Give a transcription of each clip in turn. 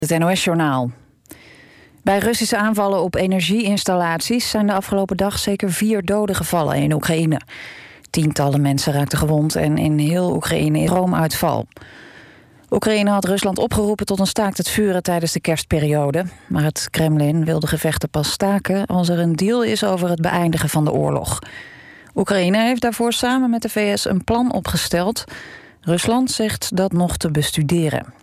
Het NOS-journaal. Bij Russische aanvallen op energieinstallaties zijn de afgelopen dag zeker 4 doden gevallen in Oekraïne. Tientallen mensen raakten gewond en in heel Oekraïne is stroomuitval. Oekraïne had Rusland opgeroepen tot een staakt het vuren tijdens de kerstperiode. Maar het Kremlin wil de gevechten pas staken als er een deal is over het beëindigen van de oorlog. Oekraïne heeft daarvoor samen met de VS een plan opgesteld. Rusland zegt dat nog te bestuderen.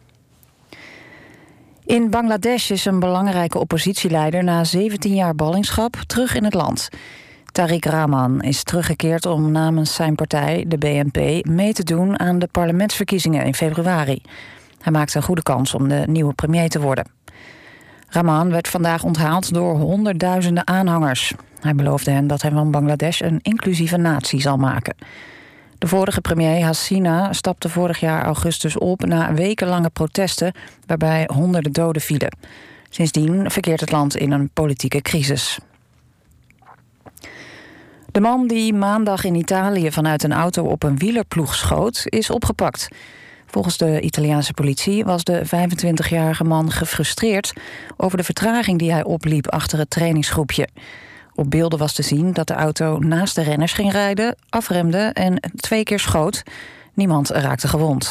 In Bangladesh is een belangrijke oppositieleider na 17 jaar ballingschap terug in het land. Tariq Rahman is teruggekeerd om namens zijn partij, de BNP, mee te doen aan de parlementsverkiezingen in februari. Hij maakt een goede kans om de nieuwe premier te worden. Rahman werd vandaag onthaald door honderdduizenden aanhangers. Hij beloofde hen dat hij van Bangladesh een inclusieve natie zal maken. De vorige premier Hasina stapte vorig jaar augustus op na wekenlange protesten waarbij honderden doden vielen. Sindsdien verkeert het land in een politieke crisis. De man die maandag in Italië vanuit een auto op een wielerploeg schoot, is opgepakt. Volgens de Italiaanse politie was de 25-jarige man gefrustreerd over de vertraging die hij opliep achter het trainingsgroepje. Op beelden was te zien dat de auto naast de renners ging rijden, afremde en 2 keer schoot. Niemand raakte gewond.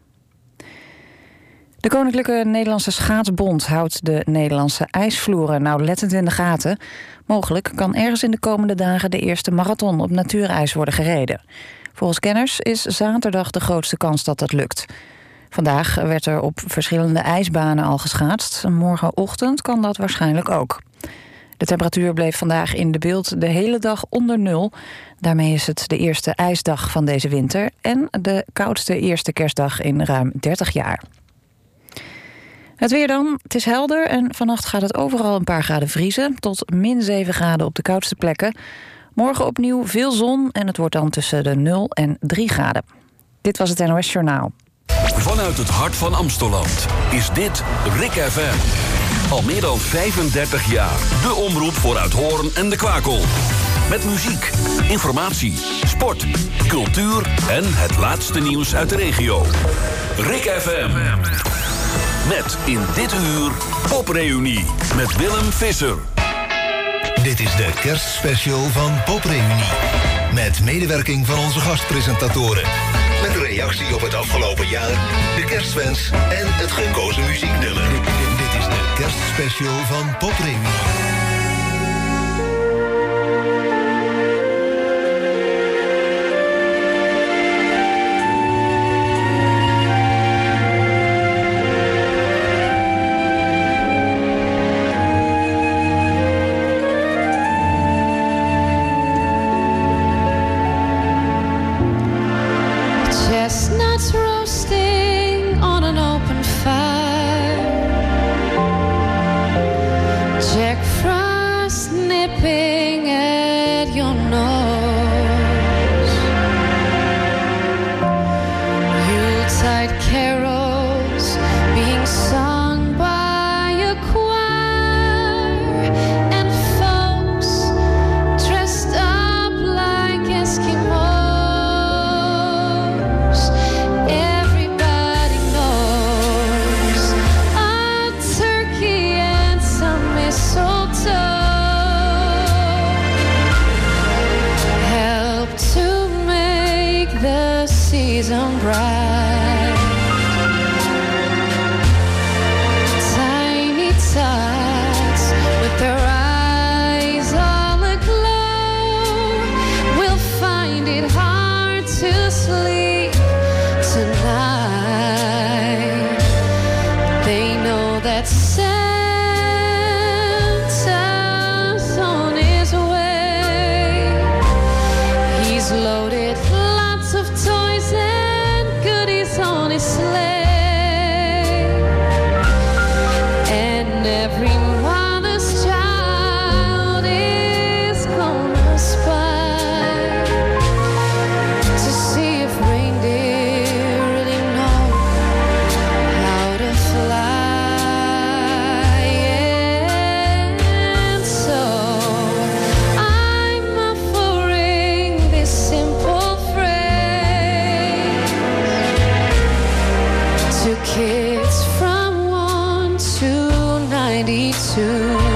De Koninklijke Nederlandse Schaatsbond houdt de Nederlandse ijsvloeren nauwlettend in de gaten. Mogelijk kan ergens in de komende dagen de eerste marathon op natuurijs worden gereden. Volgens kenners is zaterdag de grootste kans dat dat lukt. Vandaag werd er op verschillende ijsbanen al geschaatst. Morgenochtend kan dat waarschijnlijk ook. De temperatuur bleef vandaag in De Bilt de hele dag onder 0. Daarmee is het de eerste ijsdag van deze winter en de koudste eerste kerstdag in ruim 30 jaar. Het weer dan. Het is helder en vannacht gaat het overal een paar graden vriezen, tot min 7 graden op de koudste plekken. Morgen opnieuw veel zon en het wordt dan tussen de 0 en 3 graden. Dit was het NOS Journaal. Vanuit het hart van Amstelland is dit RIK FM. Al meer dan 35 jaar. De omroep voor Uithoorn en de Kwakel. Met muziek, informatie, sport, cultuur en het laatste nieuws uit de regio. RIK FM. Met in dit uur Popreunie met Willem Visser. Dit is de kerstspecial van Popreunie. Met medewerking van onze gastpresentatoren. Met een reactie op het afgelopen jaar, de kerstwens en het gekozen muzieknummer. Dit is de kerstspecial van Popreunie. Chestnuts roasting on an open fire. Jack Frost nipping at your nose. Yuletide carols being sung by a choir. And folks dressed up like Eskimos. Season bright, tiny tots with their eyes all aglow will find it hard to sleep tonight. They know that Santa's on his way. He's loaded lots of toys and goodies on his sleigh, and every mother's child is gonna spy to see if reindeer really know how to fly. 92.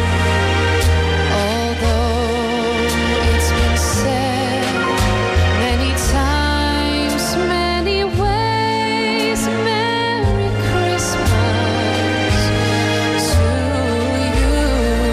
Although it's been said many times, many ways, Merry Christmas to you.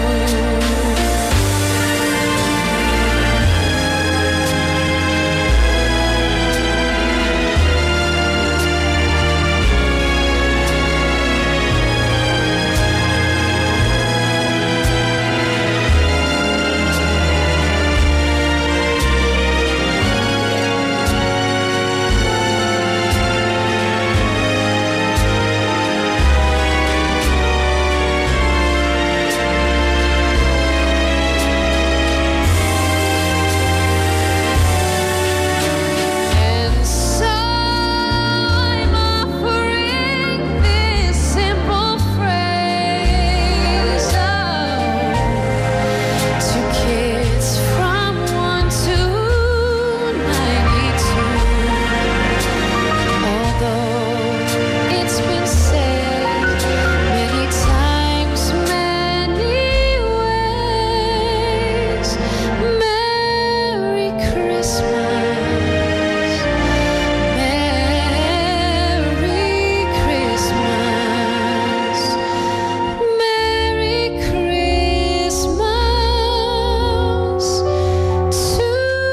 And so I'm offering this simple phrase to kids from 1 to 92. Although it's been said many times, many ways, Merry Christmas. Merry Christmas, Merry Christmas to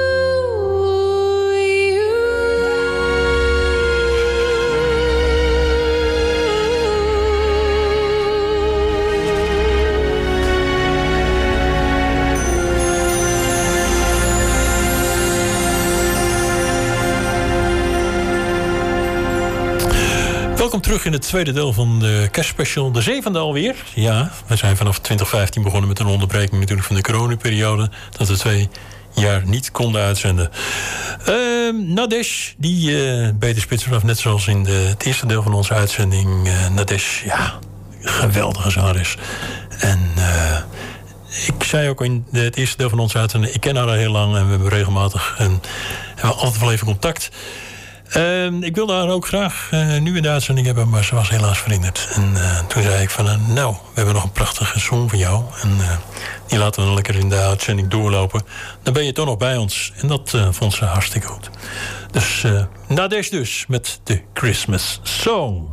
Welkom terug in het tweede deel van de kerstspecial, de 7e alweer. Ja, we zijn vanaf 2015 begonnen met een onderbreking natuurlijk van de coronaperiode, dat we 2 jaar niet konden uitzenden. Nadesh, die beet de spits vanaf, net zoals in het eerste deel van onze uitzending. Nadesh, ja, geweldige zangeres. En ik zei ook in het eerste deel van onze uitzending, ik ken haar al heel lang en we hebben regelmatig en hebben altijd wel even contact. Ik wilde haar ook graag nu in de uitzending hebben, maar ze was helaas verhinderd. En toen zei ik van, nou, we hebben nog een prachtige song van jou. En die laten we dan lekker in de uitzending doorlopen. Dan ben je toch nog bij ons. En dat vond ze hartstikke goed. Dus Nadesh dus, met de Christmas Song.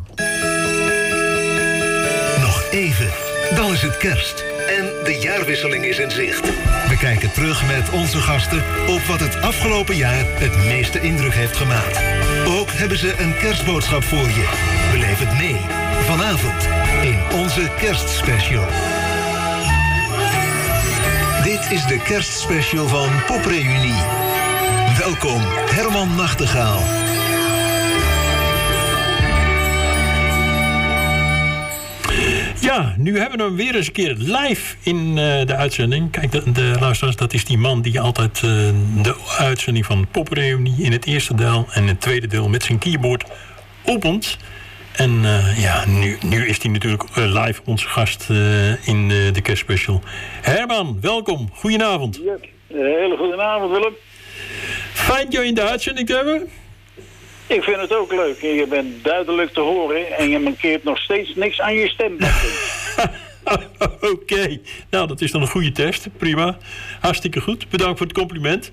Nog even, dan is het kerst. En de jaarwisseling is in zicht. We kijken terug met onze gasten op wat het afgelopen jaar het meeste indruk heeft gemaakt. Ook hebben ze een kerstboodschap voor je. Beleef het mee, vanavond, in onze kerstspecial. Dit is de kerstspecial van Popreunie. Welkom, Herman Nachtegaal. Ja, nu hebben we hem weer eens een keer live in de uitzending. Kijk, de luisteraars, dat is die man die altijd de uitzending van Popreunie in het eerste deel en het tweede deel met zijn keyboard opent. En ja, nu is hij natuurlijk live onze gast in de kerstspecial. Herman, welkom. Goedenavond. Ja, hele goedenavond, Willem. Fijn jou in de uitzending te hebben. Ik vind het ook leuk. Je bent duidelijk te horen en je mankeert nog steeds niks aan je stem. Oké, nou dat is dan een goede test. Prima. Hartstikke goed. Bedankt voor het compliment.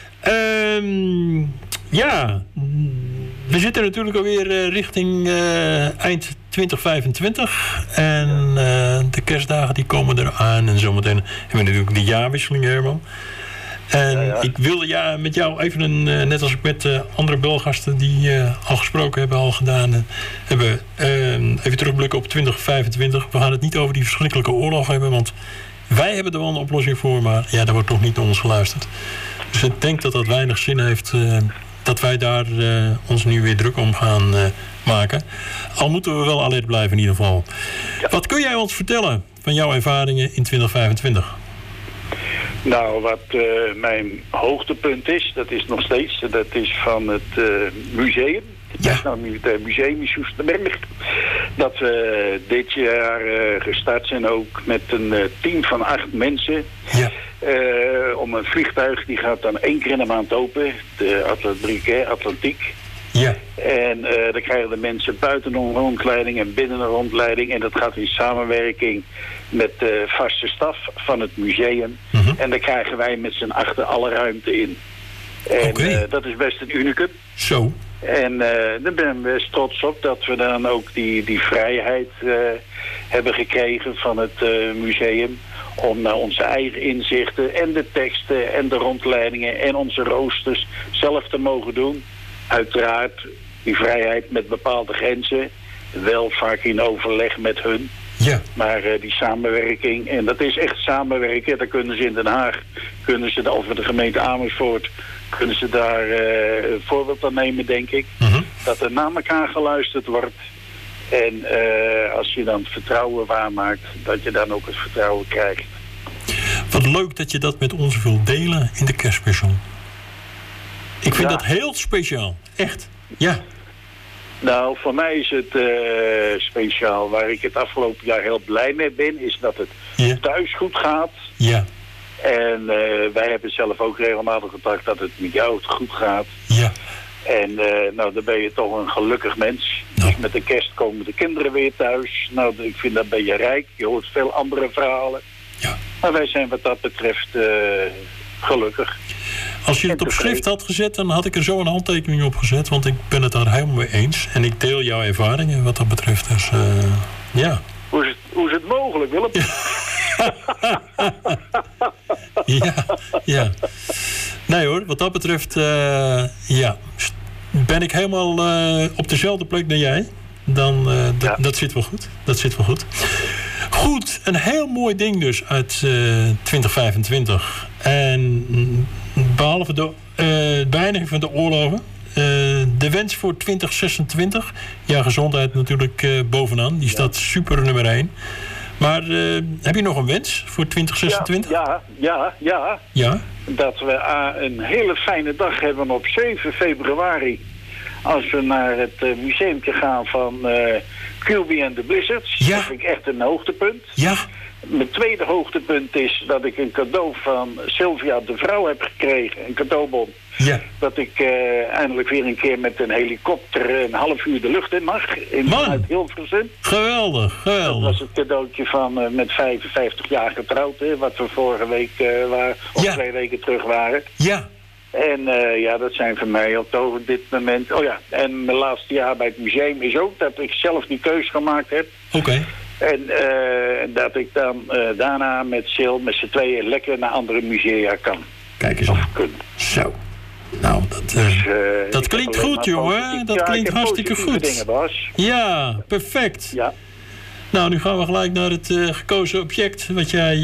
Ja, we zitten natuurlijk alweer richting eind 2025. En de kerstdagen die komen eraan. En zometeen hebben we natuurlijk de jaarwisseling, Herman. En ik wilde met jou even net als ik met andere belgasten die al gesproken hebben, al gedaan hebben, even terugblikken op 2025. We gaan het niet over die verschrikkelijke oorlog hebben, want wij hebben er wel een oplossing voor, maar ja, daar wordt nog niet naar ons geluisterd. Dus ik denk dat dat weinig zin heeft dat wij daar ons nu weer druk om gaan maken. Al moeten we wel alert blijven in ieder geval. Ja. Wat kun jij ons vertellen van jouw ervaringen in 2025? Nou, wat mijn hoogtepunt is, dat is nog steeds, dat is van het museum. Het Nationaal Militair Museum in Soesterberg. Dat we dit jaar gestart zijn ook met een team van 8 mensen. Ja. Om een vliegtuig, die gaat dan 1 keer in de maand open. De Atlantiek. Ja. En dan krijgen de mensen buiten een rondleiding en binnen een rondleiding. En dat gaat in samenwerking met de vaste staf van het museum. En daar krijgen wij met z'n achter alle ruimte in. En dat is best een unicum. Zo. En daar ben ik best trots op dat we dan ook die vrijheid hebben gekregen van het museum. Om naar onze eigen inzichten en de teksten en de rondleidingen en onze roosters zelf te mogen doen. Uiteraard die vrijheid met bepaalde grenzen. Wel vaak in overleg met hun. Ja. Maar die samenwerking, en dat is echt samenwerken. Daar kunnen ze in Den Haag, of de gemeente Amersfoort, kunnen ze daar een voorbeeld aan nemen, denk ik. Dat er naar elkaar geluisterd wordt. En als je dan het vertrouwen waarmaakt, dat je dan ook het vertrouwen krijgt. Wat leuk dat je dat met ons wilt delen in de kerstspecial. Ik vind dat heel speciaal. Echt. Ja. Nou, voor mij is het speciaal. Waar ik het afgelopen jaar heel blij mee ben, is dat het thuis goed gaat. Ja. En wij hebben zelf ook regelmatig contact dat het met jou goed gaat. Ja. En nou, dan ben je toch een gelukkig mens. Nou. Dus met de kerst komen de kinderen weer thuis. Nou, ik vind dat ben je rijk. Je hoort veel andere verhalen. Ja. Maar wij zijn wat dat betreft gelukkig. Als je het op schrift had gezet, dan had ik er zo een handtekening op gezet. Want ik ben het daar helemaal mee eens. En ik deel jouw ervaringen wat dat betreft. Dus ja. Hoe is het mogelijk, Willem? Ja. Nee hoor, wat dat betreft, ja. Ben ik helemaal op dezelfde plek dan jij. Dan, dat zit wel goed. Dat zit wel goed. Goed, een heel mooi ding dus uit 2025. En behalve de beëindiging van de oorlogen, de wens voor 2026. Ja, gezondheid natuurlijk bovenaan. Die staat super nummer 1. Maar heb je nog een wens voor 2026? Ja. Dat we een hele fijne dag hebben op 7 februari. Als we naar het museumtje gaan van QB and the Blizzards. Ja. Dat vind ik echt een hoogtepunt. Ja. Mijn tweede hoogtepunt is dat ik een cadeau van Sylvia de Vrouw heb gekregen. Een cadeaubon. Ja. Dat ik eindelijk weer een keer met een helikopter een half uur de lucht in mag. Uit Hilversum. Geweldig. Dat was het cadeautje van met 55 jaar getrouwd. Hè, wat we vorige week waren. Of 2 weken terug waren. Ja. En dat zijn voor mij op dit moment. Oh ja, en mijn laatste jaar bij het museum is ook dat ik zelf die keus gemaakt heb. Oké. En dat ik dan daarna met Sil, met z'n tweeën lekker naar andere musea kan. Kijk eens aan. Zo. Nou, dat klinkt goed, jongen. Dat klinkt hartstikke goed. Dingen, Bas. Ja, perfect. Ja. Nou, nu gaan we gelijk naar het gekozen object wat jij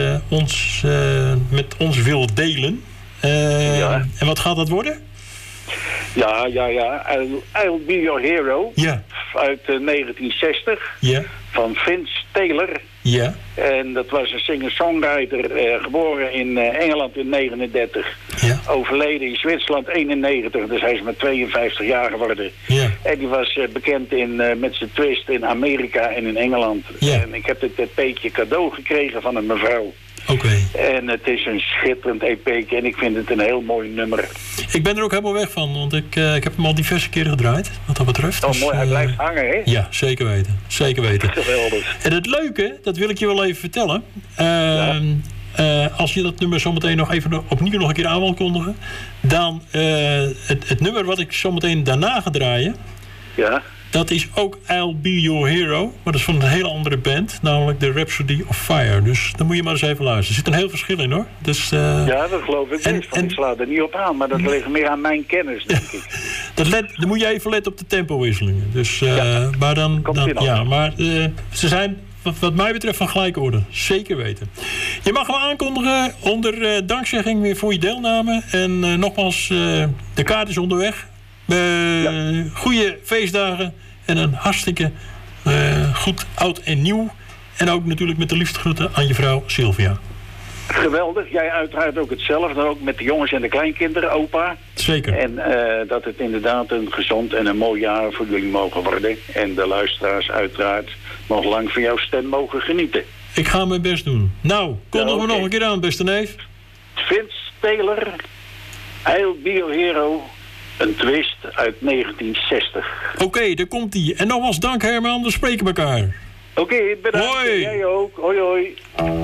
met ons wil delen. En wat gaat dat worden? Ja. I'll Be Your Hero. Ja. Uit 1960. Ja. Van Vince Taylor. Ja. En dat was een singer-songwriter, geboren in Engeland in 39. Ja. Overleden in Zwitserland 91, dus hij is maar 52 jaar geworden. Ja. En die was bekend met zijn twist in Amerika en in Engeland. Ja. En ik heb dit EP'tje cadeau gekregen van een mevrouw. Oké. En het is een schitterend EP'tje en ik vind het een heel mooi nummer. Ik ben er ook helemaal weg van, want ik heb hem al diverse keren gedraaid, wat dat betreft. Oh, dus, mooi, hij blijft hangen, hè? Ja, zeker weten. Zeker weten. Geweldig. En het leuke, dat wil ik je wel even vertellen. Als je dat nummer zometeen nog even opnieuw nog een keer aan wil kondigen, dan het nummer wat ik zometeen daarna ga draaien, dat is ook I'll Be Your Hero, maar dat is van een hele andere band, namelijk The Rhapsody of Fire. Dus dan moet je maar eens even luisteren. Er zit een heel verschil in, hoor. Dus, ja, dat geloof ik best. Ik sla er niet op aan, maar dat ligt meer aan mijn kennis, denk ik. Dan moet je even letten op de tempowisselingen. Dus, maar ze zijn wat mij betreft van gelijke orde. Zeker weten. Je mag hem aankondigen onder dankzegging weer voor je deelname. En nogmaals, de kaart is onderweg. Goede feestdagen en een hartstikke goed oud en nieuw. En ook natuurlijk met de liefste groeten aan je vrouw Sylvia. Geweldig. Jij uiteraard ook hetzelfde. Ook met de jongens en de kleinkinderen, opa. Zeker. En dat het inderdaad een gezond en een mooi jaar voor jullie mogen worden. En de luisteraars uiteraard nog lang van jouw stem mogen genieten. Ik ga mijn best doen. Nou, kondigen we nog een keer aan, beste neef. Vince Taylor, I'll Be Your Hero. Een twist uit 1960. Oké, daar komt die. En nogmaals dank Herman, we spreken elkaar. Oké, bedankt. Hoi. Jij ook. Hoi, hoi.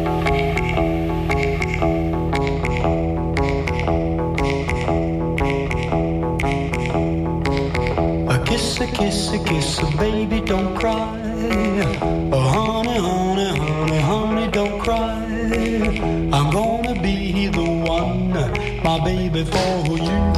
A kiss, baby, don't cry. Oh, honey, honey, honey, honey, don't cry. I'm gonna be the one, my baby, for you.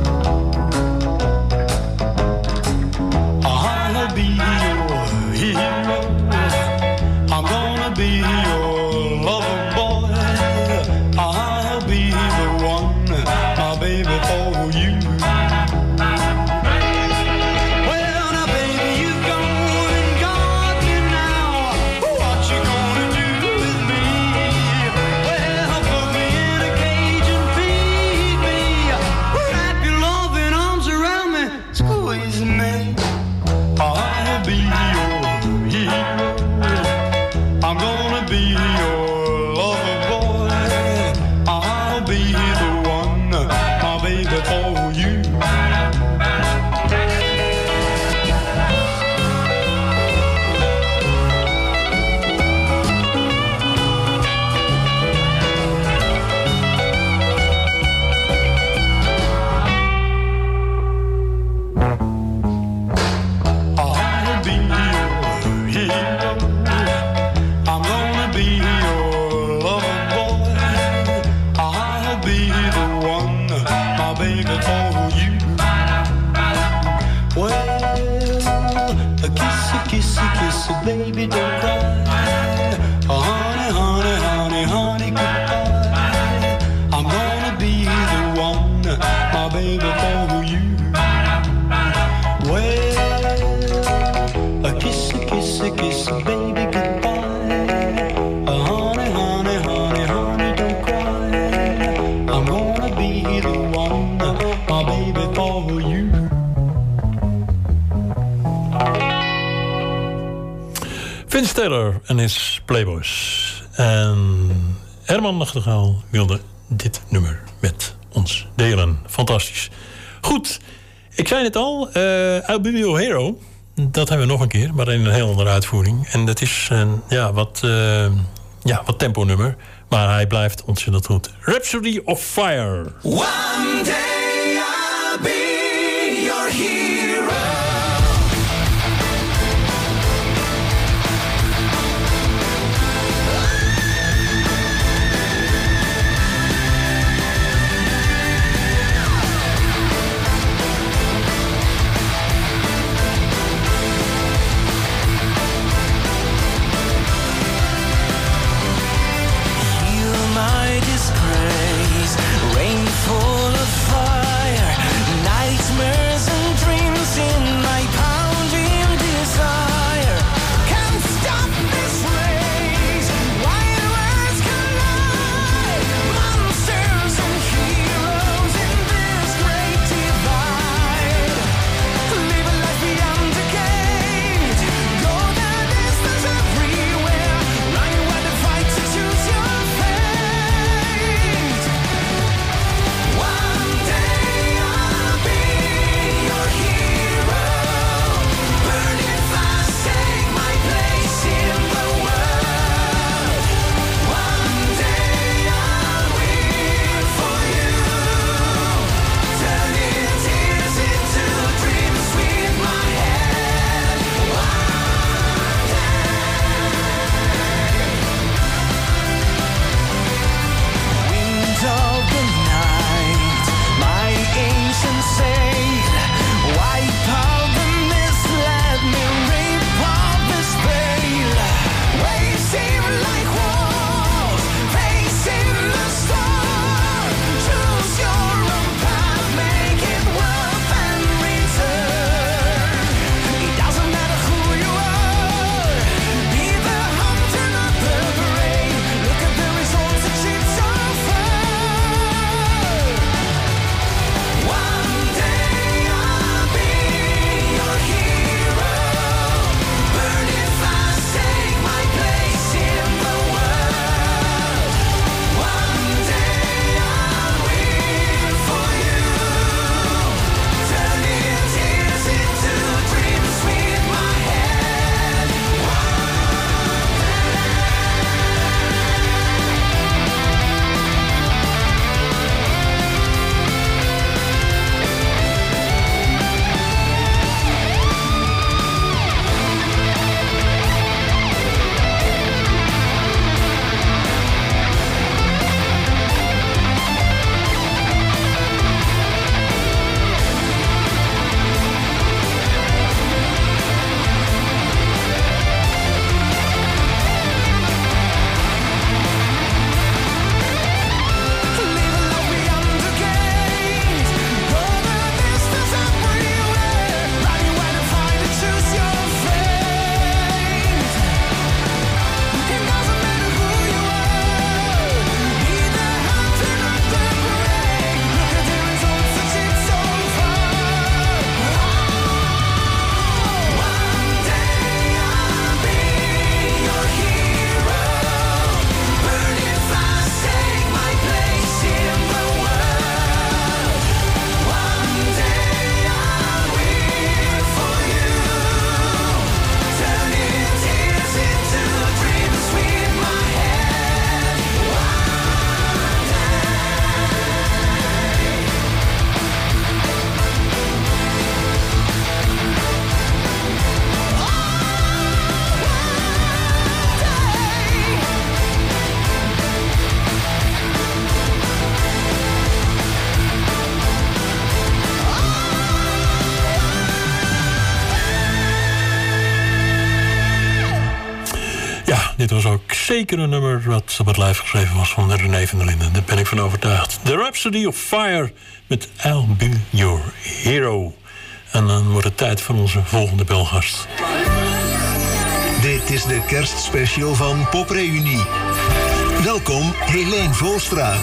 I'll be your hero. I'm gonna be your lover boy. I'll be the one, my baby, for you. Baby, don't cry. Oh, honey, honey, honey, honey, goodbye. I'm gonna be the one, my baby, for you. Well, a kiss, baby, goodbye. Oh, honey, honey, honey, honey, don't cry. I'm gonna be the one, my baby, for you. Vince Taylor en his Playboys. En Herman Nachtegaal wilde dit nummer met ons delen. Fantastisch. Goed, ik zei het al. I'll Be Your Hero. Dat hebben we nog een keer, maar in een heel andere uitvoering. En dat is wat tempo nummer. Maar hij blijft ontzettend goed. Rhapsody of Fire. One day I'll be your hero. Full of fire. dit was ook zeker een nummer wat op het lijf geschreven was van René van der Linden. Daar ben ik van overtuigd. The Rhapsody of Fire met I'll Be Your Hero. En dan wordt het tijd van onze volgende belgast. Dit is de kerstspecial van Popreunie. Welkom, Helene Voorstra.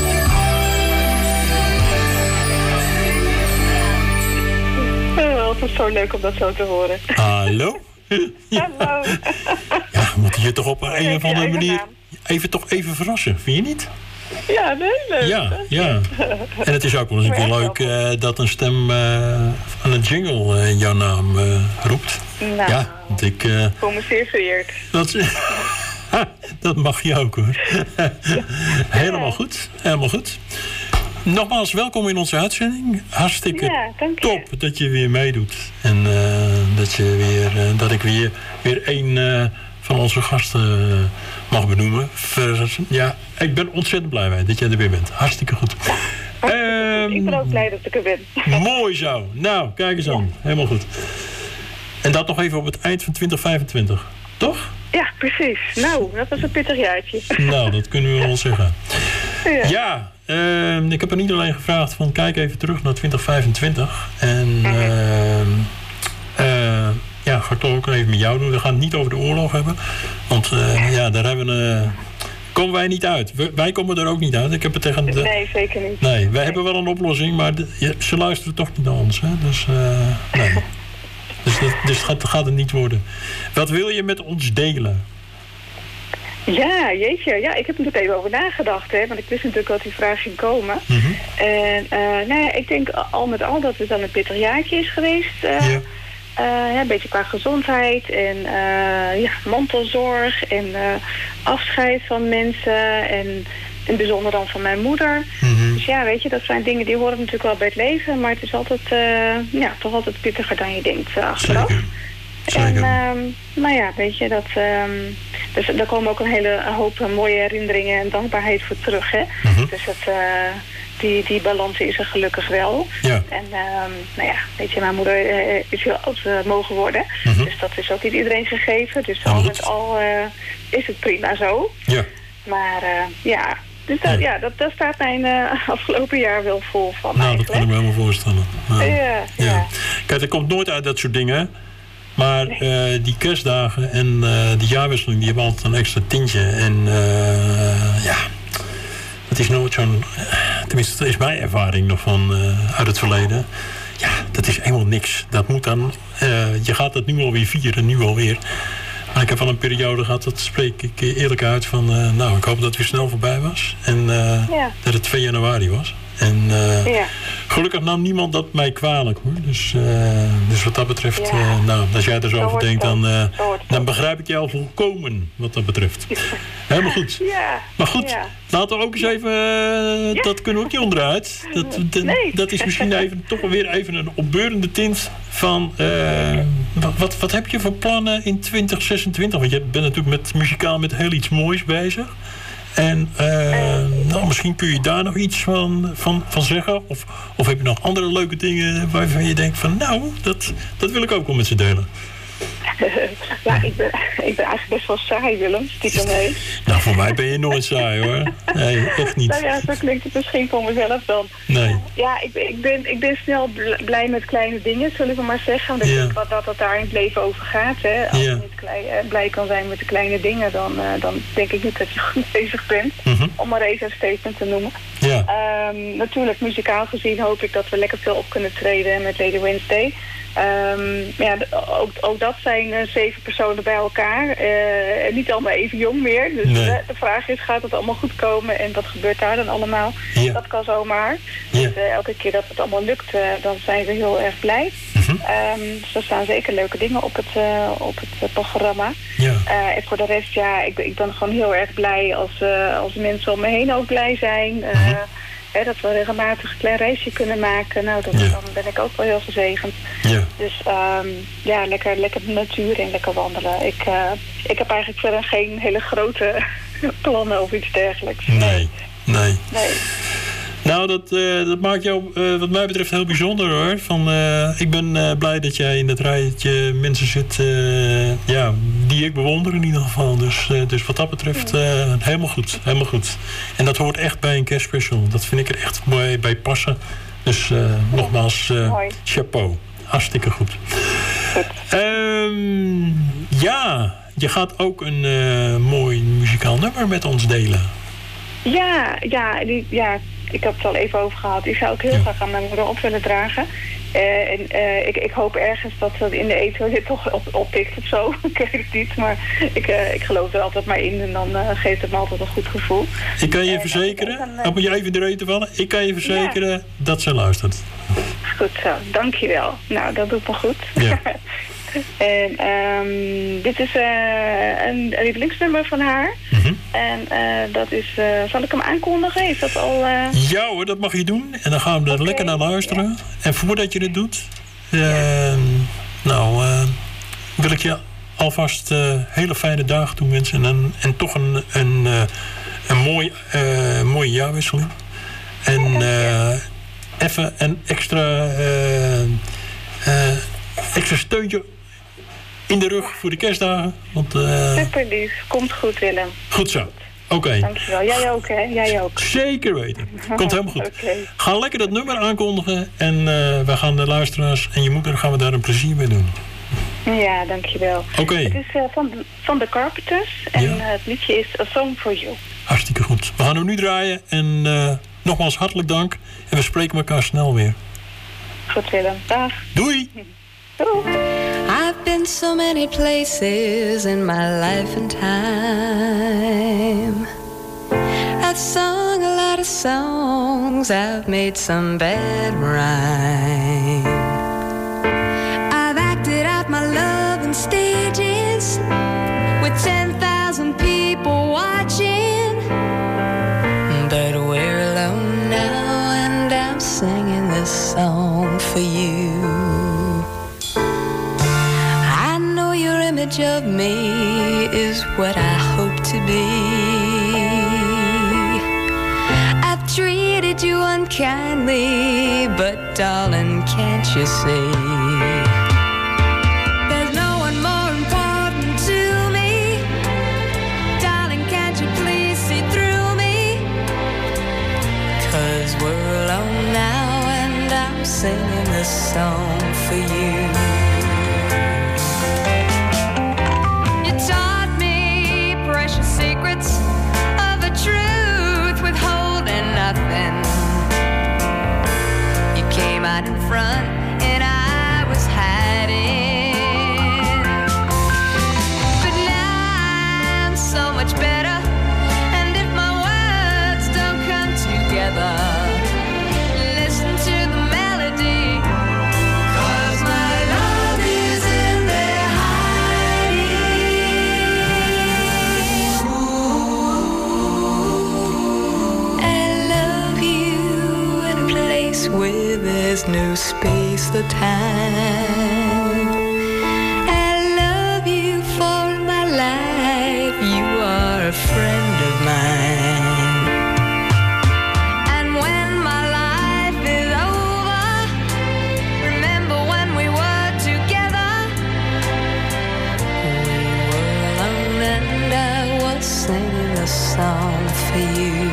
Het is zo leuk om dat zo te horen. Hallo? Hallo. Ja, we moeten je toch op een of andere manier even verrassen, vind je niet? Ja, nee, leuk. Ja. En het is ook wel eens een keer leuk dat een stem van een jingle in jouw naam roept. Nou, ja, want ik voel me zeer vereerd. Dat mag je ook, hoor. Helemaal goed. Nogmaals, welkom in onze uitzending. Hartstikke top dat je weer meedoet. En dat ik weer een van onze gasten mag benoemen. Ja, ik ben ontzettend blij mee dat jij er weer bent. Hartstikke goed. Ik ben ook blij dat ik er ben. Mooi zo. Nou, kijk eens aan. Helemaal goed. En dat nog even op het eind van 2025. Toch? Ja, precies. Nou, dat was een pittig jaartje. Nou, dat kunnen we wel zeggen. Ja, ik heb er niet alleen gevraagd van kijk even terug naar 2025. En ga ik toch ook even met jou doen. We gaan het niet over de oorlog hebben. Want daar komen wij niet uit. Wij komen er ook niet uit. Ik heb het tegen Nee, zeker niet. Nee, wij hebben wel een oplossing, maar ze luisteren toch niet naar ons. Hè? Dus nee. Dus dat gaat het niet worden. Wat wil je met ons delen? Ja, jeetje. Ja, ik heb er natuurlijk even over nagedacht. Hè, want ik wist natuurlijk dat die vraag ging komen. Mm-hmm. En ik denk al met al dat het dan een pittig jaartje is geweest. Een beetje qua gezondheid en mantelzorg en afscheid van mensen en in het bijzonder dan van mijn moeder. Mm-hmm. Dus ja, weet je, dat zijn dingen die horen natuurlijk wel bij het leven, maar het is altijd, toch altijd pittiger dan je denkt achteraf. Zeker. En, weet je, dus daar komen ook een hele hoop mooie herinneringen en dankbaarheid voor terug, hè. Mm-hmm. Dus die balans is er gelukkig wel. Ja. En weet je, mijn moeder is heel oud mogen worden. Mm-hmm. Dus dat is ook niet iedereen gegeven. Dus al met al is het prima zo. Ja. Maar dus dat staat mijn afgelopen jaar wel vol van. Nou, dat kan ik me helemaal voorstellen. Ja. Kijk, er komt nooit uit dat soort dingen. Maar die kerstdagen en die jaarwisseling, die hebben altijd een extra tintje. En het is nooit zo'n... tenminste, dat is mijn ervaring nog van uit het verleden. Ja, dat is helemaal niks. Dat moet dan... je gaat het nu alweer vieren, nu alweer. Maar ik heb al een periode gehad, dat spreek ik eerlijk uit van... ik hoop dat het weer snel voorbij was. En dat het 2 januari was. En gelukkig nam niemand dat mij kwalijk, hoor. Dus wat dat betreft, als jij er zo over denkt, dan begrijp ik jou volkomen wat dat betreft. Helemaal goed. Ja. Maar goed, laten we ook eens even, dat kunnen we ook niet onderuit. Dat is misschien toch weer even een opbeurende tint van, wat heb je voor plannen in 2026? Want je bent natuurlijk muzikaal met heel iets moois bezig. En misschien kun je daar nog iets van zeggen. Of heb je nog andere leuke dingen waarvan je denkt van... dat wil ik ook wel met ze delen. Ik ben eigenlijk best wel saai, Willem. Stiekem mee. Nou, voor mij ben je nooit saai, hoor. Nee, echt niet. Nou ja, zo klinkt het misschien voor mezelf dan. Nee. Ja, ik ben snel blij met kleine dingen, zullen we maar zeggen. Omdat ik dat het daar in het leven over gaat. Hè. Als je niet blij kan zijn met de kleine dingen, dan denk ik niet dat je goed bezig bent. Mm-hmm. Om maar even een statement te noemen. Ja. Natuurlijk, muzikaal gezien hoop ik dat we lekker veel op kunnen treden met Lady Wednesday. Ook dat zijn 7 personen bij elkaar. Niet allemaal even jong meer. Dus de vraag is, gaat het allemaal goed komen? En wat gebeurt daar dan allemaal? Ja. Dat kan zomaar. Ja. Dus elke keer dat het allemaal lukt, dan zijn we heel erg blij. Mm-hmm. Dus er staan zeker leuke dingen op het programma. Ja. En voor de rest, ik ben gewoon heel erg blij als mensen om me heen ook blij zijn. Mm-hmm. Dat we regelmatig een klein reisje kunnen maken. Nou, dan ben ik ook wel heel gezegend. Ja. Dus lekker de natuur en lekker wandelen. Ik heb eigenlijk verder geen hele grote plannen of iets dergelijks. Nee. Nou, dat maakt jou wat mij betreft heel bijzonder hoor. Ik ben blij dat jij in dat rijtje mensen zit die ik bewonder in ieder geval. Dus wat dat betreft helemaal goed. Helemaal goed. En dat hoort echt bij een kerstspecial. Dat vind ik er echt mooi bij passen. Dus nogmaals, chapeau. Hartstikke goed. Je gaat ook een mooi muzikaal nummer met ons delen. Ja, ik heb het al even over gehad. Ik zou ook heel graag aan mijn moeder op willen dragen. Ik hoop ergens dat ze in de eten dit toch oppikt of zo. Ik weet het niet, maar ik geloof er altijd maar in. En dan geeft het me altijd een goed gevoel. Ik kan je verzekeren, dan moet je even de reden vallen. Ik kan je verzekeren dat ze luistert. Goed zo, dankjewel. Nou, dat doet me goed. Ja. En dit is een lievelingsnummer van haar. Mm-hmm. En dat is... zal ik hem aankondigen? Is dat al... Ja hoor, dat mag je doen. En dan gaan we er lekker naar luisteren. Ja. En voordat je het doet... wil ik je alvast hele fijne dagen toewensen. En toch een mooie jaarwisseling. En even een extra steuntje in de rug voor de kerstdagen. Want, super lief. Komt goed, Willem. Goed zo. Oké. Dankjewel. Jij ook, hè? Jij ook. Zeker weten. Komt helemaal goed. Okay. Ga lekker dat nummer aankondigen. En wij gaan de luisteraars en je moeder gaan we daar een plezier mee doen. Ja, dankjewel. Oké. Het is van The Carpenters. En het liedje is A Song For You. Hartstikke goed. We gaan hem nu draaien. En nogmaals hartelijk dank. En we spreken elkaar snel weer. Goed, Willem. Dag. Doei. I've been so many places in my life and time. I've sung a lot of songs, I've made some bad rhyme. I've acted out my love on stages with 10,000 people watching. But we're alone now and I'm singing this song for you. Image of me is what I hope to be. I've treated you unkindly, but darling, can't you see? There's no one more important to me. Darling, can't you please see through me? 'Cause we're alone now and I'm singing this song for you. Secrets of a truth withholding nothing. You came out in front and I was hiding. But now I'm so much better. And if my words don't come together, listen to the melody. 'Cause my love is in there hiding. Where there's no space or time. I love you for my life. You are a friend of mine. And when my life is over, remember when we were together. We were alone and I was singing a song for you.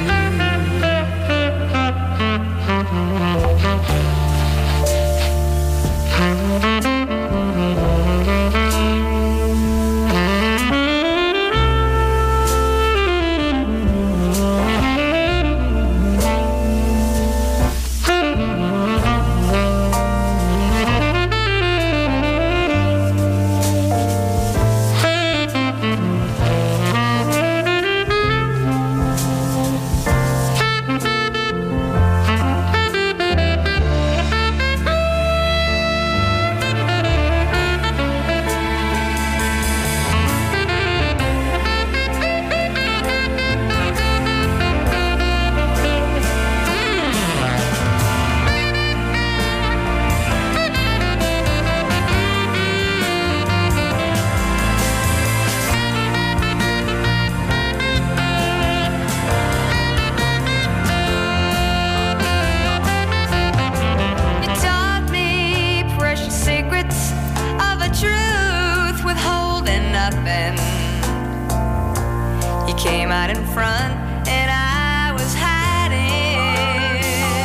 came out in front and I was hiding.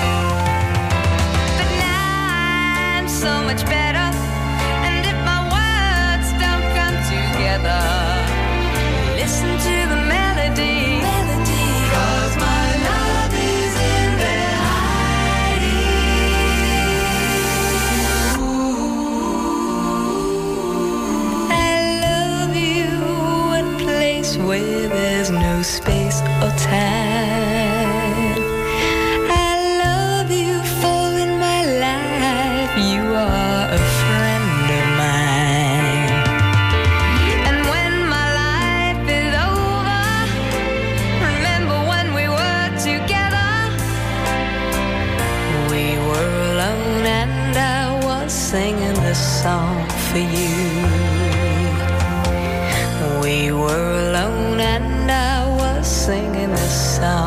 But now I'm so much better, and if my words don't come together, listen to the melody. 'Cause my love is in there hiding. I love you in a place where there's no space or time. I love you, for in my life you are a friend of mine. And when my life is over, remember when we were together. We were alone and I was singing this song for you. We were alone and I was singing this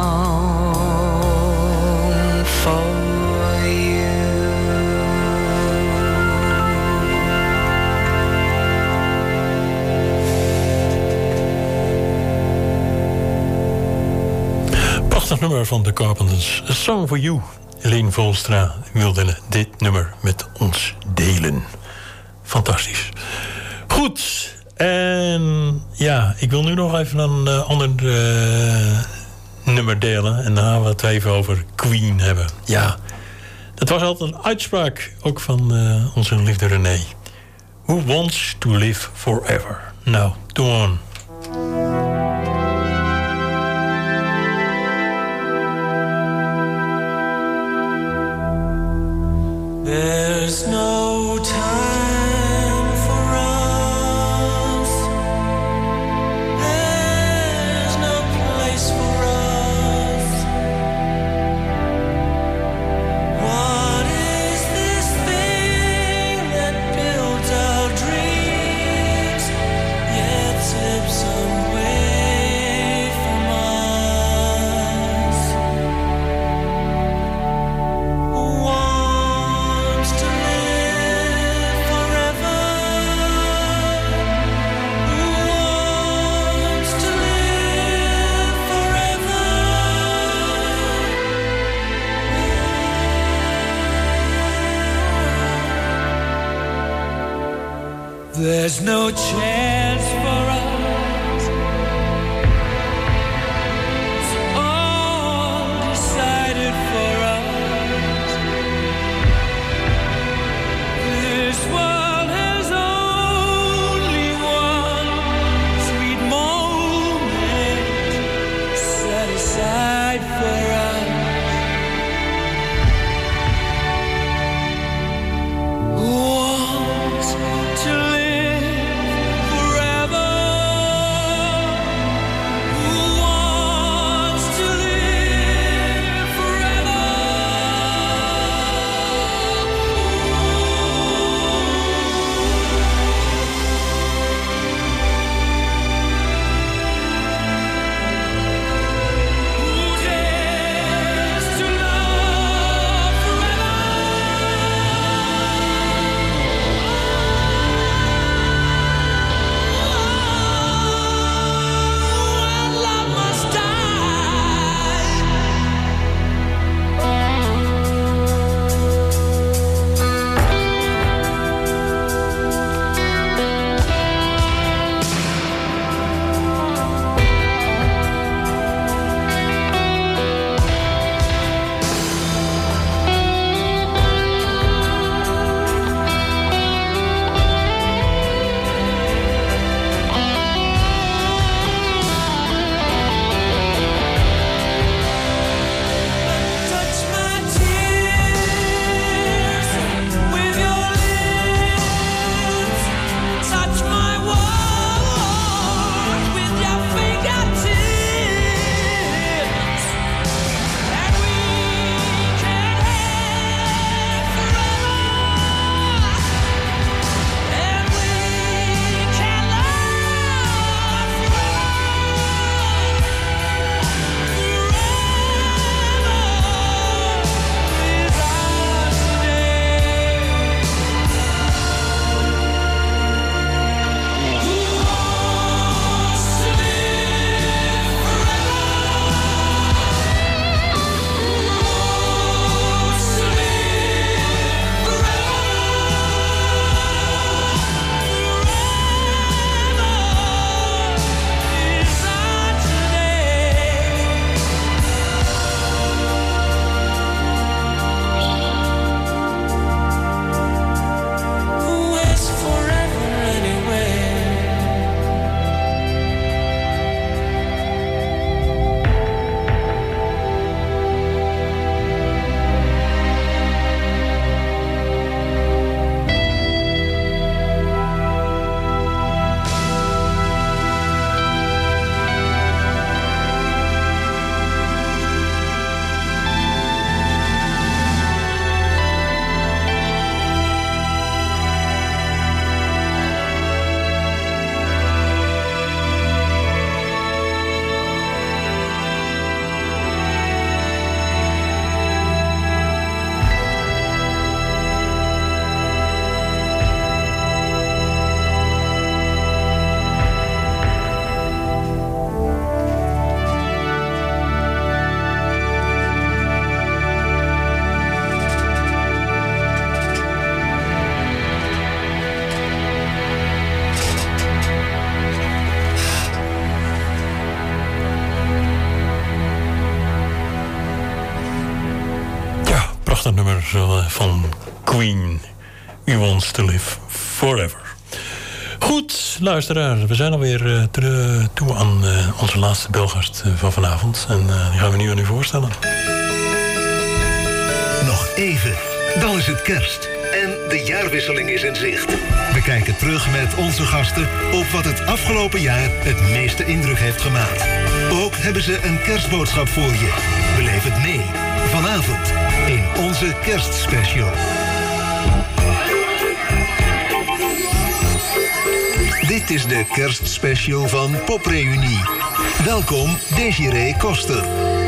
song for you. Prachtig nummer van The Carpenters. A Song for You. Helene Volstra wilde dit nummer met ons delen. Fantastisch. Goed. En ja, ik wil nu nog even een ander nummer delen. En dan gaan we het even over Queen hebben. Ja, dat was altijd een uitspraak ook van onze liefde René. Who wants to live forever? Nou, go on. There's no time for us. There's no place for us. What is this thing that builds our dreams, yet slips away from us? Who wants to live forever? Who wants to live forever? There's no chance for us. It's all decided for us. This world has only one sweet moment set aside for us. Who wants to live prachtig nummer van Queen. We Want to Live Forever. Goed, luisteraar. We zijn alweer toe aan onze laatste belgast van vanavond. En die gaan we nu aan u voorstellen. Nog even, dan is het kerst. En de jaarwisseling is in zicht. We kijken terug met onze gasten op wat het afgelopen jaar het meeste indruk heeft gemaakt. Ook hebben ze een kerstboodschap voor je. Beleef het mee. Vanavond in onze kerstspecial. Dit is de kerstspecial van Popreunie. Welkom, Desiree Koster.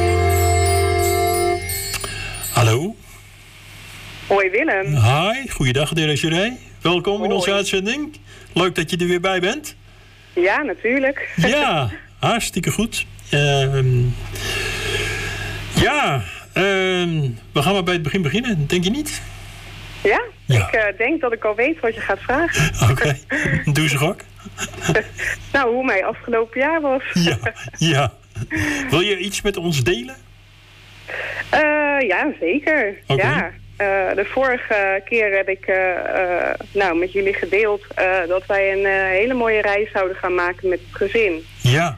Hallo. Hoi Willem. Hi, goeiedag Desiree. Welkom in Hoi. onze uitzending. Leuk dat je er weer bij bent. Ja, natuurlijk. Ja, hartstikke goed. We gaan maar bij het begin beginnen, denk je niet? Ja? Ja. Ik denk dat ik al weet wat je gaat vragen. Oké, doe ze gok. Nou, hoe mijn afgelopen jaar was. Ja. Wil je iets met ons delen? Ja, zeker. Oké. Ja. De vorige keer heb ik met jullie gedeeld dat wij een hele mooie reis zouden gaan maken met het gezin. Ja.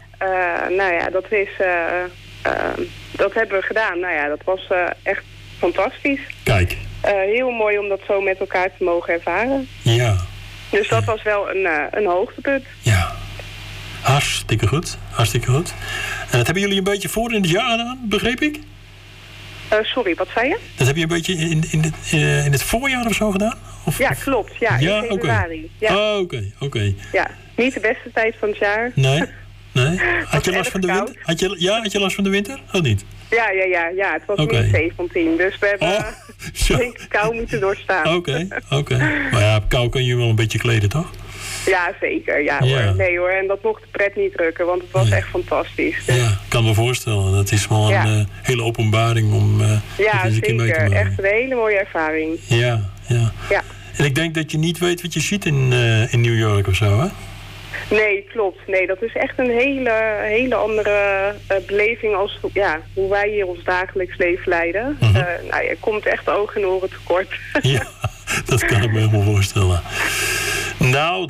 Dat hebben we gedaan. Nou ja, dat was echt fantastisch. Kijk. Heel mooi om dat zo met elkaar te mogen ervaren. Ja. Dus dat was wel een hoogtepunt. Ja. Hartstikke goed. Hartstikke goed. En dat hebben jullie een beetje voor in het jaar gedaan, begreep ik? Sorry, wat zei je? Dat heb je een beetje in het voorjaar of zo gedaan? Of, ja, klopt. Ja, in februari. Okay. Ja. Oké. Ja, niet de beste tijd van het jaar. Nee? Had je last van de winter? Had je last van de winter? Of niet? Ja. Het was min 17. Dus we hebben flink kou moeten doorstaan. Oké. Maar ja, op kou kun je wel een beetje kleden, toch? Ja, zeker. Ja, hoor. Nee hoor, en dat mocht de pret niet drukken, want het was echt fantastisch. Dus... Ja, ik kan me voorstellen. Dat is wel een hele openbaring om eens een keer mee te maken. Echt een hele mooie ervaring. Ja. En ik denk dat je niet weet wat je ziet in New York of zo, hè? Nee, klopt. Nee, dat is echt een hele andere beleving als hoe wij hier ons dagelijks leven leiden. Je komt echt ogen en oren tekort. Ja, dat kan ik me helemaal voorstellen. Nou,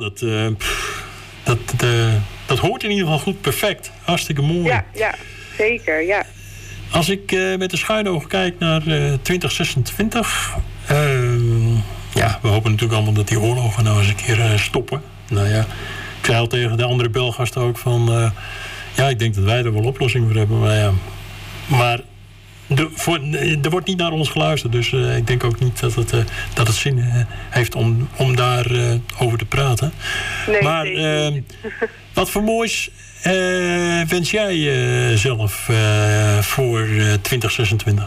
dat hoort in ieder geval goed, perfect. Hartstikke mooi. Ja, zeker, ja. Als ik met een schuin oog kijk naar 2026... we hopen natuurlijk allemaal dat die oorlogen nou eens een keer stoppen. Nou ja, ik zei al tegen de andere belgasten ook van... ik denk dat wij er wel oplossing voor hebben. Maar er wordt niet naar ons geluisterd. Dus ik denk ook niet dat het zin heeft om daar over te praten. Nee, maar wat voor moois wens jij zelf voor 2026?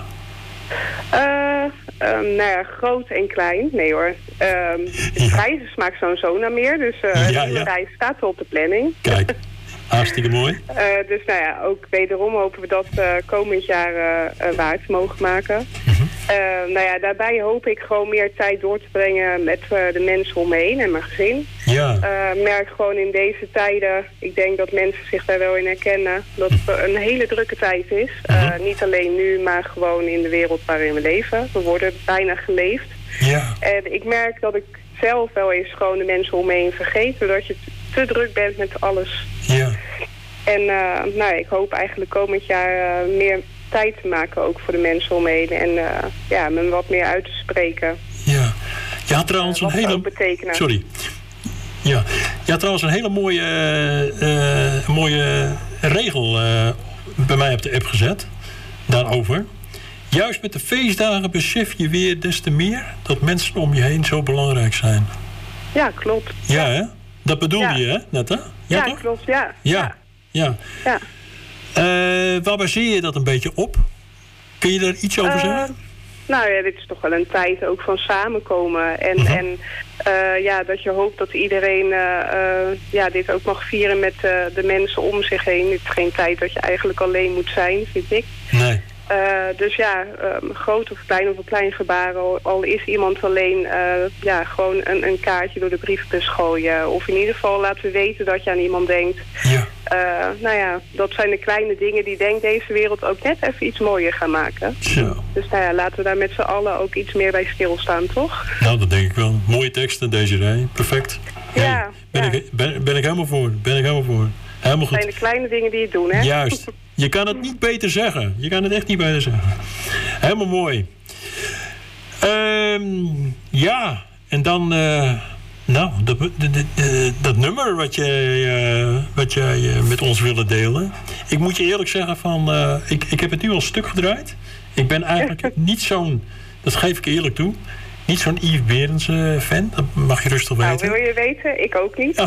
Groot en klein. Nee hoor. De prijzen smaakt zo'n naar meer. Dus de reis staat al op de planning. Kijk, hartstikke mooi. Dus ook wederom hopen we dat komend jaar waar te mogen maken. Daarbij hoop ik gewoon meer tijd door te brengen met de mensen om me heen en mijn gezin. Ja. Merk gewoon in deze tijden, ik denk dat mensen zich daar wel in herkennen, dat het een hele drukke tijd is. Niet alleen nu, maar gewoon in de wereld waarin we leven. We worden bijna geleefd. Ja. En ik merk dat ik zelf wel eens gewoon de mensen om me heen vergeet, doordat je te druk bent met alles. Ja. En ik hoop eigenlijk komend jaar meer tijd te maken ook voor de mensen om me heen. En me wat meer uit te spreken. Ja. Je had trouwens een hele... Sorry. Ja. Je had trouwens een hele mooie regel bij mij op de app gezet. Daarover. Juist met de feestdagen besef je weer des te meer dat mensen om je heen zo belangrijk zijn. Ja, klopt. Ja, hè? Dat bedoelde je, hè? Net, hè? Ja, toch? Klopt, ja. Waar baseer je dat een beetje op? Kun je daar iets over zeggen? Dit is toch wel een tijd ook van samenkomen. En dat je hoopt dat iedereen dit ook mag vieren met de mensen om zich heen. Het is geen tijd dat je eigenlijk alleen moet zijn, vind ik. Nee. Groot of een klein gebaar, al is iemand alleen, gewoon een kaartje door de brievenbus gooien. Of in ieder geval laten weten dat je aan iemand denkt. Ja. nou ja, dat zijn de kleine dingen die denk deze wereld ook net even iets mooier gaan maken. Zo. Dus nou ja, laten we daar met z'n allen ook iets meer bij stilstaan, toch? Nou, dat denk ik wel. Mooie teksten, Desiree. Perfect. Ja. Ben ik helemaal voor. Helemaal goed. Dat zijn de kleine dingen die het doen, hè? Juist. Je kan het niet beter zeggen. Je kan het echt niet beter zeggen. Helemaal mooi. Ja, en dan... nou, dat nummer wat jij met ons wilde delen. Ik moet je eerlijk zeggen van... Ik heb het nu al stuk gedraaid. Ik ben eigenlijk niet zo'n... Dat geef ik eerlijk toe. Niet zo'n Yves Berends fan. Dat mag je rustig weten. Nou, wil je weten? Ik ook niet.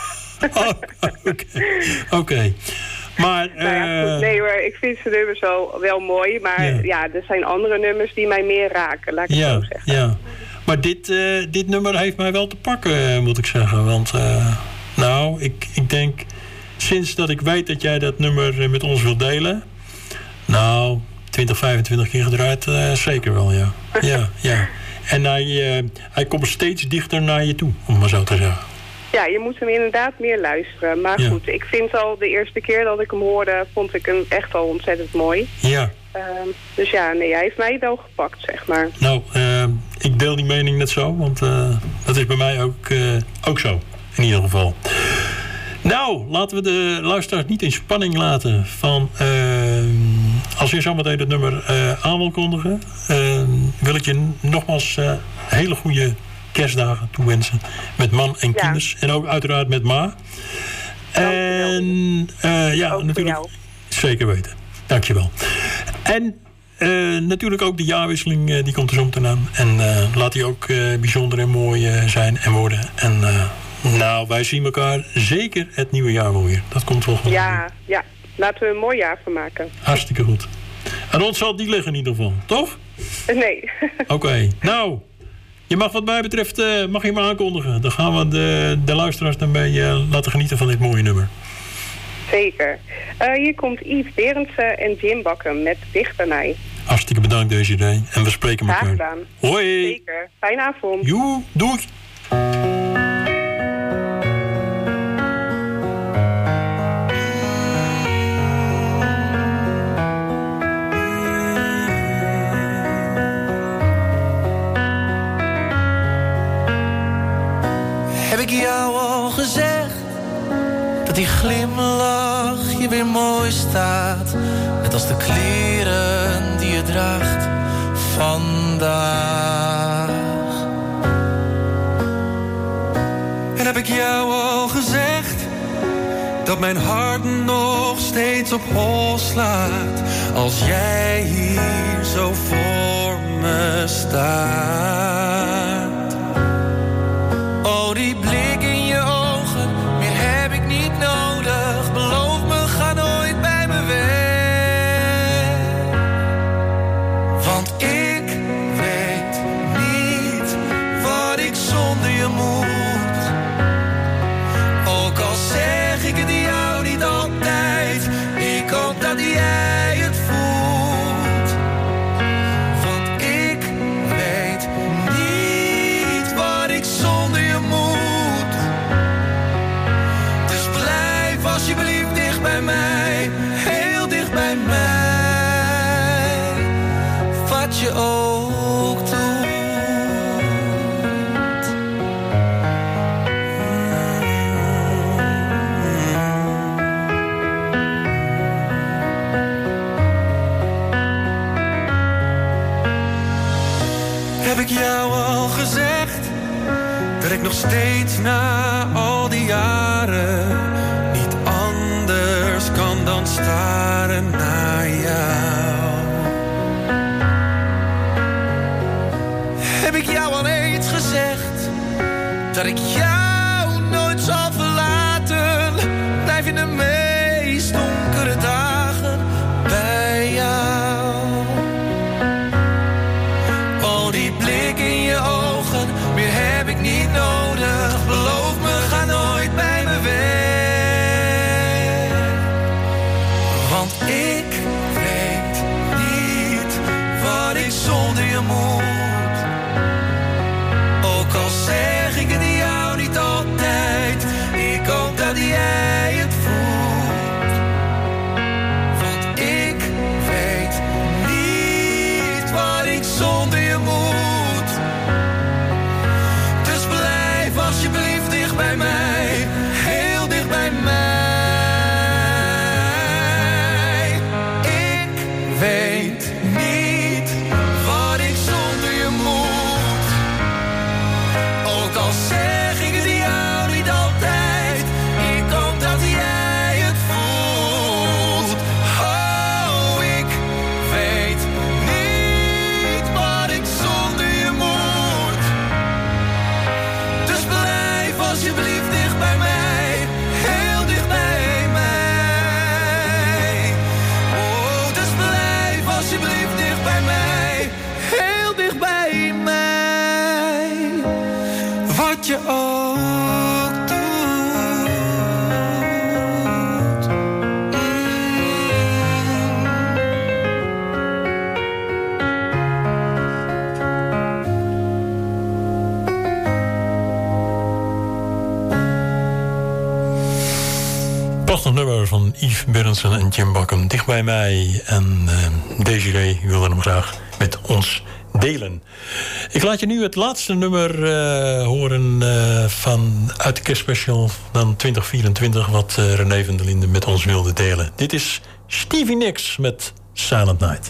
Oké. Maar, nou ja, goed, nee hoor, ik vind ze nummers wel mooi. Maar ja, er zijn andere nummers die mij meer raken. Laat ik het zo zeggen. Ja. Maar dit nummer heeft mij wel te pakken, moet ik zeggen. Want nou, ik denk... Sinds dat ik weet dat jij dat nummer met ons wilt delen... Nou, 20, 25 keer gedraaid, zeker wel, ja. Ja. En hij komt steeds dichter naar je toe, om maar zo te zeggen. Ja, je moet hem inderdaad meer luisteren. Maar goed, ik vind al de eerste keer dat ik hem hoorde... vond ik hem echt al ontzettend mooi. Ja. Dus ja, nee, hij heeft mij wel gepakt, zeg maar. Nou, ik deel die mening net zo, want dat is bij mij ook zo, in ieder geval. Nou, laten we de luisteraars niet in spanning laten van... als je zometeen het nummer aan wil kondigen... wil ik je nogmaals hele goede kerstdagen toewensen. Met man en kinders. En ook uiteraard met Ma. En ja, ook natuurlijk... Zeker weten. Dankjewel. En natuurlijk ook de jaarwisseling, die komt er zo meteen aan. En laat die ook bijzonder en mooi zijn en worden. En nou, wij zien elkaar zeker het nieuwe jaar wel weer. Dat komt wel goed. Ja. Laten we een mooi jaar van maken. Hartstikke goed. En ons zal die liggen in ieder geval, toch? Nee. Oké. Nou, je mag wat mij betreft mag je me aankondigen. Dan gaan we de luisteraars dan bij laten genieten van dit mooie nummer. Zeker. Hier komt Yves Berendsen en Jim Bakken met Dicht bij mij. Hartstikke bedankt deze idee. En we spreken elkaar. Graag gedaan. Hoi. Zeker. Fijne avond. Joe, doei. Heb ik jou al gezegd dat die glimlach je weer mooi staat, net als de kleren die je draagt vandaag? En heb ik jou al gezegd dat mijn hart nog steeds op hol slaat als jij hier zo voor me staat? Oh, die blik in je ogen, meer heb ik niet nodig. Beloof me, ga nooit bij me weg. Want ik weet niet wat ik zonder je moet. Ook al zeg ik het jou niet altijd, ik hoop dat jij het voelt. Want ik weet niet wat ik zonder je moet. Dus blijf alsjeblieft dicht bij mij, heel dicht bij mij. Wat je ook doet. Heb ik jou al gezegd dat ik nog steeds na al die jaren niet anders kan dan staren naar jou? Heb ik jou al eens gezegd dat ik jou nooit zal verlaten? Blijf in de meest donkere dagen bij jou. Oh, die blik in je ogen, meer heb ik niet nodig. Beloof me, ga nooit bij me weg. Want ik weet niet wat ik zonder je moet. Ook al zeg ik het jou niet Prachtig nummer van Yves Berendsen en Jim Bakken. Dicht bij mij. En Desiree wilde hem graag met ons delen. Ik laat je nu het laatste nummer horen uit de kerstspecial van 2024... wat René van der Linden met ons wilde delen. Dit is Stevie Nicks met Silent Night.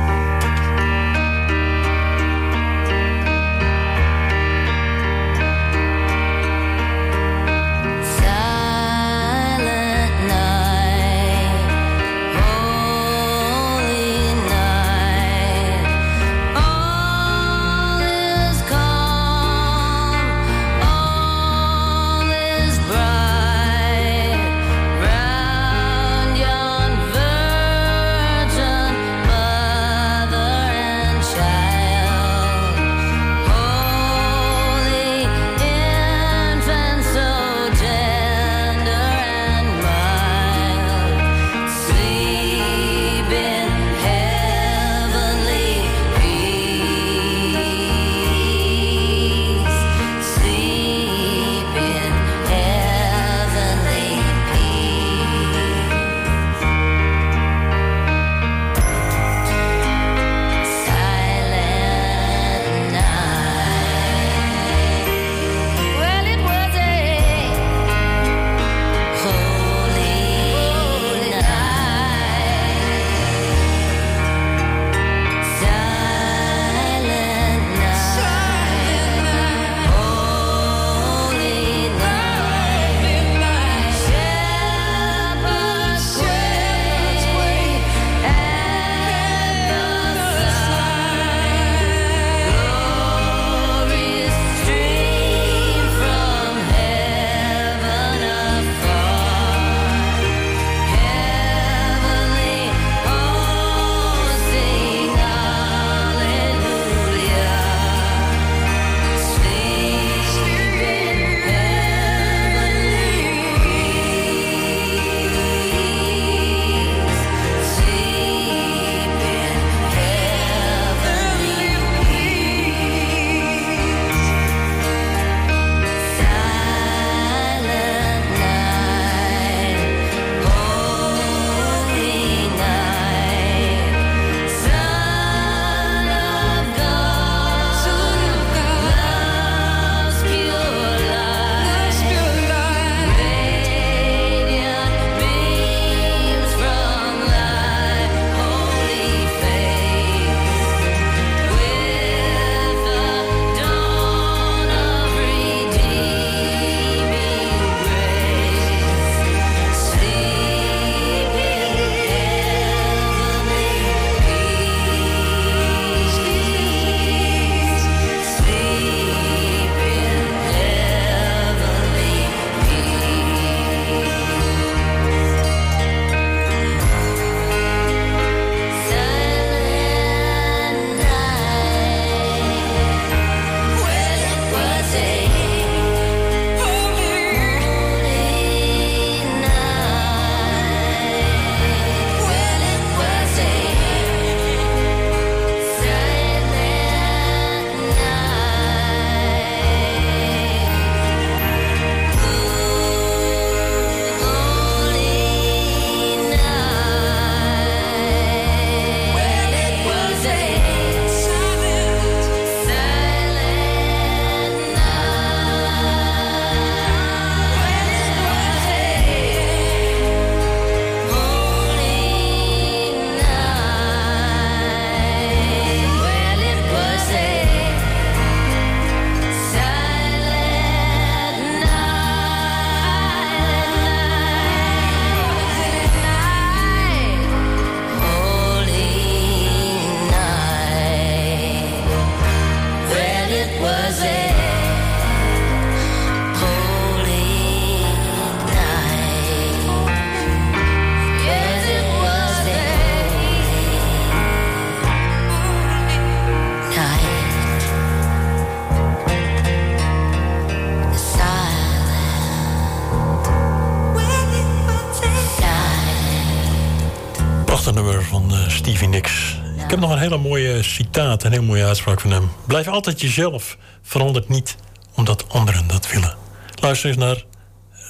nummer van Stevie Nicks. Ja. Ik heb nog een hele mooie citaat, een hele mooie uitspraak van hem. Blijf altijd jezelf, verandert niet omdat anderen dat willen. Luister eens naar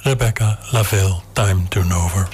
Rebecca Lavelle, Time Turnover.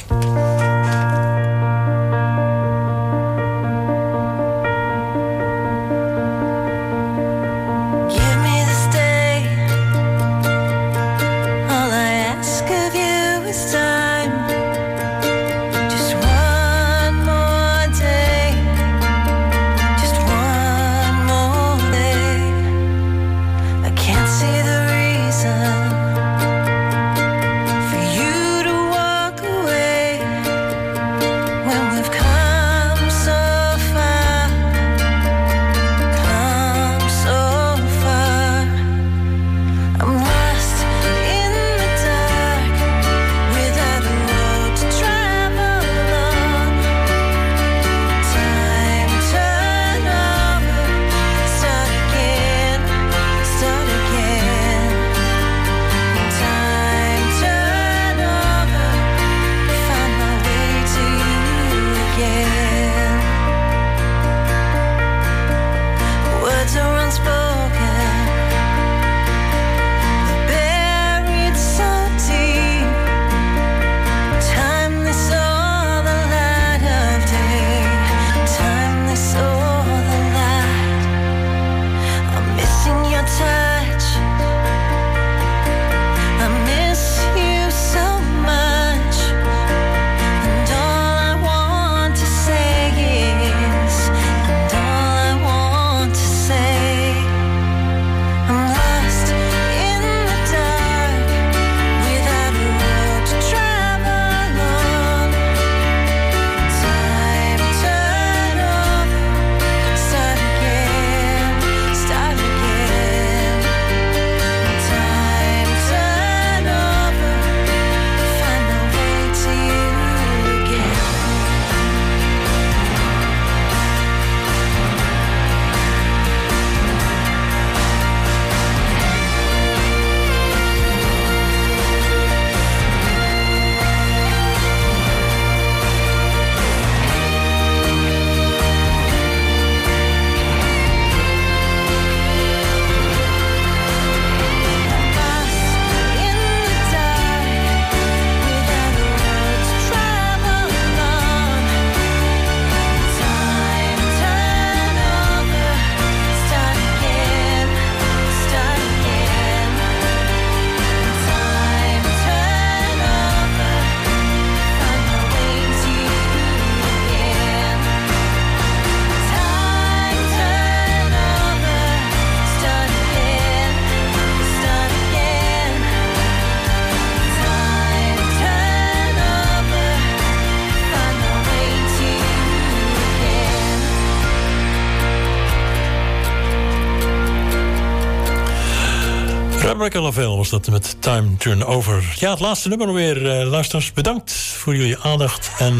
Rebecca Lavelle was dat met Time Turnover. Ja, het laatste nummer alweer. Luisteraars, bedankt voor jullie aandacht. En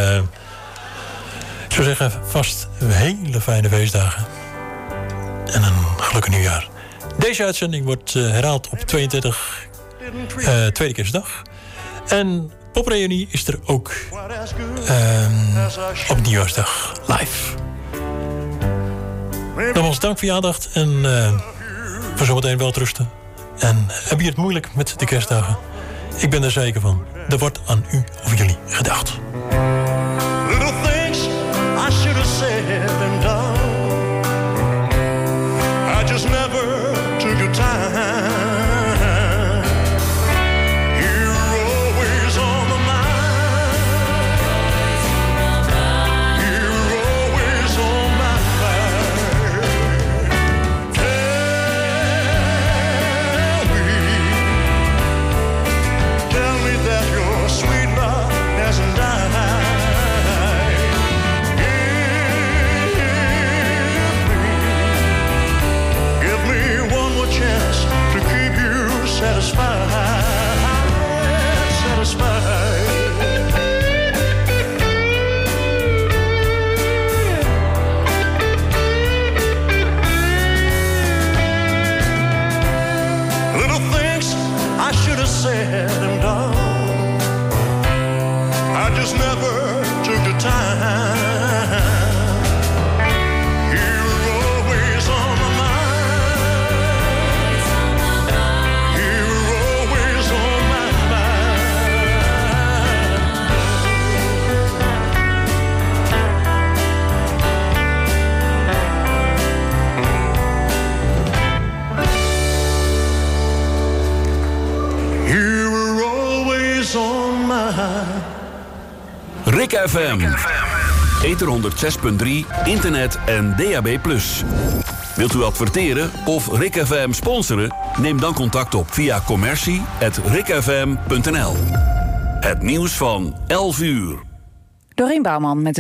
ik zou zeggen, vast hele fijne feestdagen. En een gelukkig nieuwjaar. Deze uitzending wordt herhaald op 22, tweede kerstdag. En Popreunie is er ook op nieuwjaarsdag live. Nogmaals dank voor je aandacht en voor zometeen wel rusten. En heb je het moeilijk met de kerstdagen? Ik ben er zeker van. Er wordt aan u of jullie gedacht. Little things I should have said and done. I just never took the time. Sweet love hasn't died. Rick FM. Ether 106.3, internet en DAB+. Wilt u adverteren of Rick FM sponsoren? Neem dan contact op via commercie@rickfm.nl. Het nieuws van 11 uur. Dorien Bouwman met